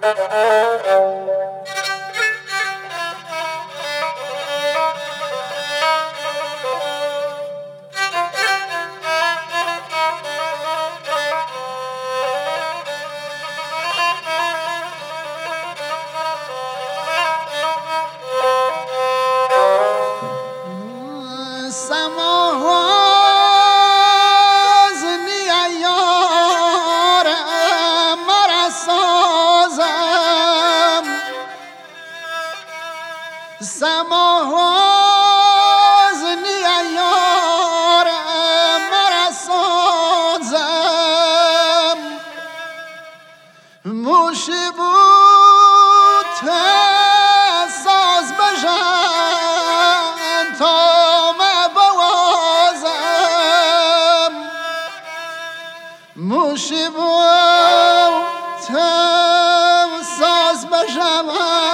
سماواز نیا یارم مرا سازم موشی بود ساز بجن تا مبوازم موشی بود ساز بجن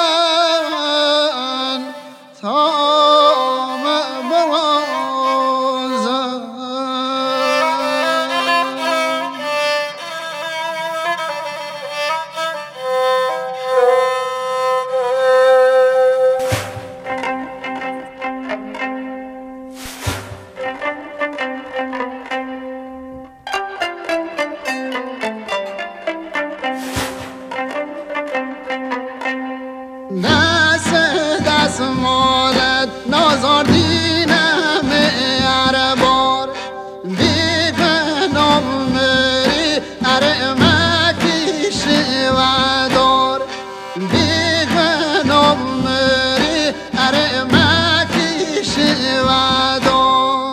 دست مالت نازار دینم اره بار بی پنام مری اره مکیش و دار بی پنام مری اره مکیش و دار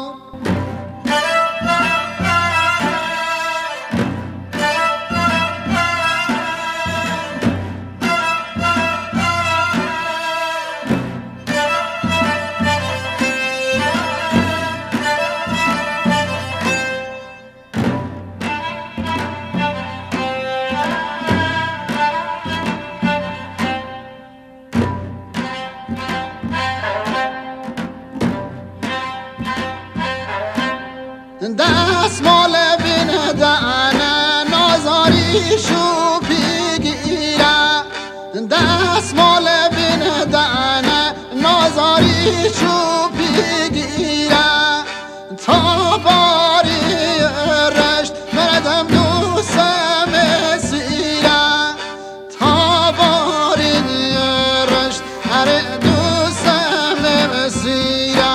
دست مال بین دانه نازاریشو بگیره دست مال بین دانه نازاریشو بگیره تا باری رشت مردم دوستم سیره تا باری رشت هر دوستم سیره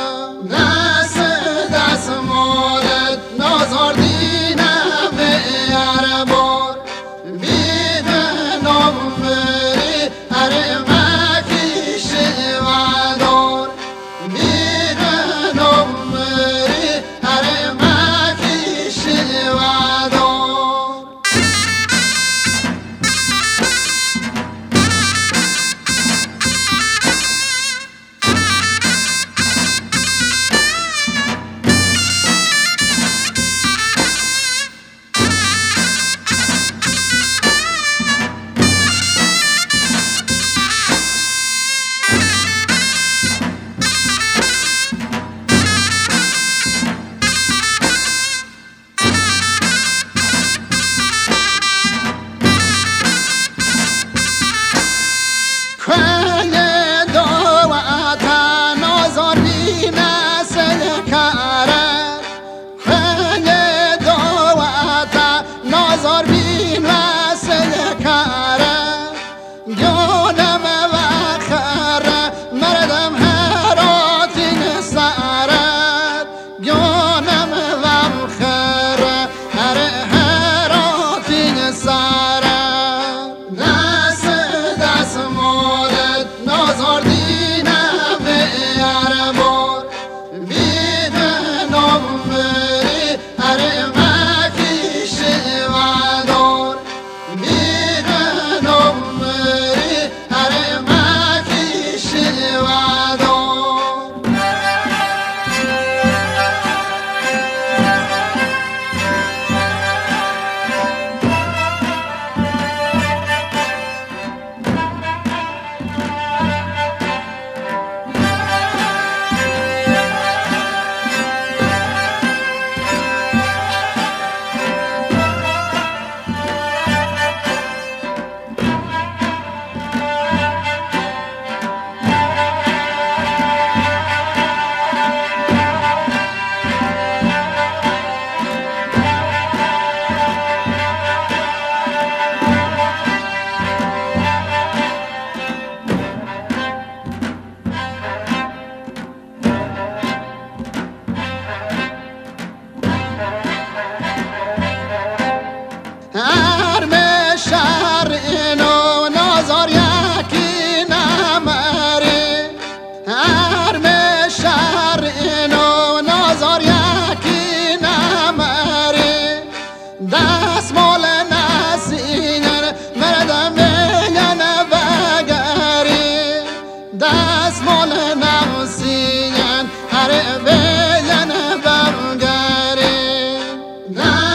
نازار دینم اره بار بی پنام مری اره مکیش و دار بی نه